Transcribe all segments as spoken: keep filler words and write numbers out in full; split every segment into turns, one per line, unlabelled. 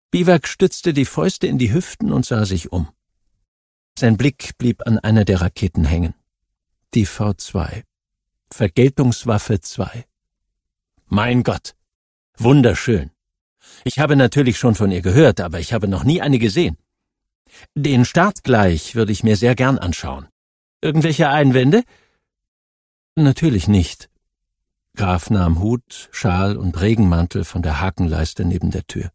Biwak stützte die Fäuste in die Hüften und sah sich um. Sein Blick blieb an einer der Raketen hängen. Die V zwei. Vergeltungswaffe zwei. Mein Gott! Wunderschön! Ich habe natürlich schon von ihr gehört, aber ich habe noch nie eine gesehen. Den Start gleich würde ich mir sehr gern anschauen. Irgendwelche Einwände? Natürlich nicht. Graf nahm Hut, Schal und Regenmantel von der Hakenleiste neben der Tür.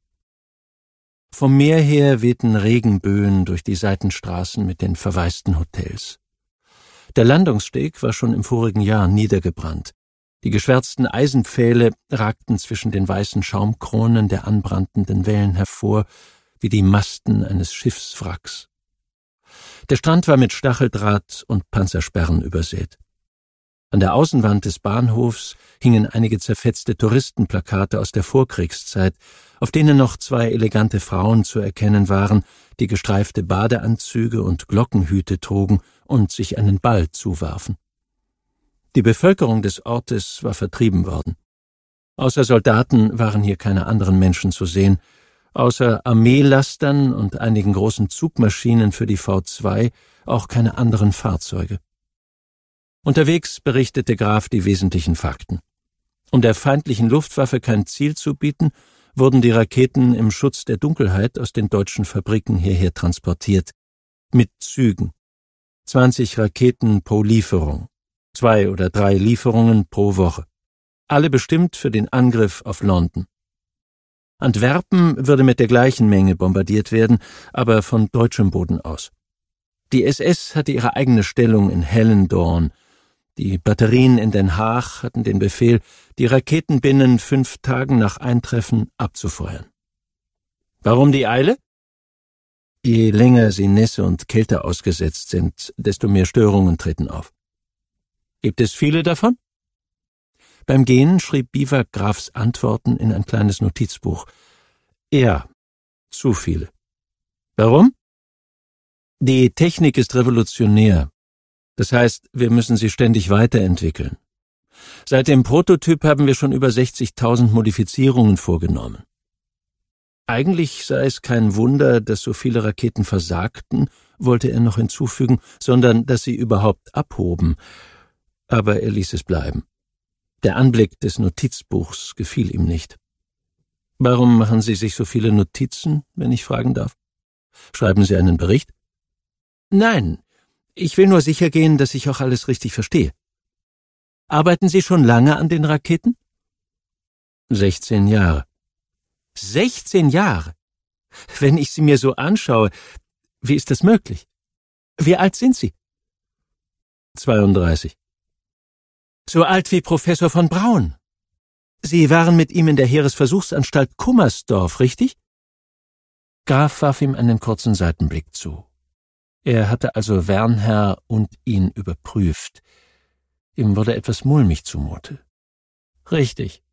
Vom Meer her wehten Regenböen durch die Seitenstraßen mit den verwaisten Hotels. Der Landungssteg war schon im vorigen Jahr niedergebrannt. Die geschwärzten Eisenpfähle ragten zwischen den weißen Schaumkronen der anbrandenden Wellen hervor, wie die Masten eines Schiffswracks. Der Strand war mit Stacheldraht und Panzersperren übersät. An der Außenwand des Bahnhofs hingen einige zerfetzte Touristenplakate aus der Vorkriegszeit, auf denen noch zwei elegante Frauen zu erkennen waren, die gestreifte Badeanzüge und Glockenhüte trugen und sich einen Ball zuwarfen. Die Bevölkerung des Ortes war vertrieben worden. Außer Soldaten waren hier keine anderen Menschen zu sehen, außer Armeelastern und einigen großen Zugmaschinen für die V zwei auch keine anderen Fahrzeuge. Unterwegs berichtete Graf die wesentlichen Fakten. Um der feindlichen Luftwaffe kein Ziel zu bieten, wurden die Raketen im Schutz der Dunkelheit aus den deutschen Fabriken hierher transportiert. Mit Zügen. zwanzig Raketen pro Lieferung. Zwei oder drei Lieferungen pro Woche. Alle bestimmt für den Angriff auf London. Antwerpen würde mit der gleichen Menge bombardiert werden, aber von deutschem Boden aus. Die S S hatte ihre eigene Stellung in Hellendoorn. Die Batterien in Den Haag hatten den Befehl, die Raketen binnen fünf Tagen nach Eintreffen abzufeuern. Warum die Eile? Je länger sie Nässe und Kälte ausgesetzt sind, desto mehr Störungen treten auf. Gibt es viele davon? Beim Gehen schrieb Biwak Grafs Antworten in ein kleines Notizbuch. Ja, zu viele. Warum? Die Technik ist revolutionär. Das heißt, wir müssen sie ständig weiterentwickeln. Seit dem Prototyp haben wir schon über sechzigtausend Modifizierungen vorgenommen. Eigentlich sei es kein Wunder, dass so viele Raketen versagten, wollte er noch hinzufügen, sondern dass sie überhaupt abhoben. Aber er ließ es bleiben. Der Anblick des Notizbuchs gefiel ihm nicht. Warum machen Sie sich so viele Notizen, wenn ich fragen darf? Schreiben Sie einen Bericht? Nein, ich will nur sicher gehen, dass ich auch alles richtig verstehe. Arbeiten Sie schon lange an den Raketen? Sechzehn Jahre. Sechzehn Jahre? Wenn ich sie mir so anschaue, wie ist das möglich? Wie alt sind Sie? zweiunddreißig. So alt wie Professor von Braun. Sie waren mit ihm in der Heeresversuchsanstalt Kummersdorf, richtig? Graf warf ihm einen kurzen Seitenblick zu. Er hatte also Wernher und ihn überprüft. Ihm wurde etwas mulmig zumute. Richtig.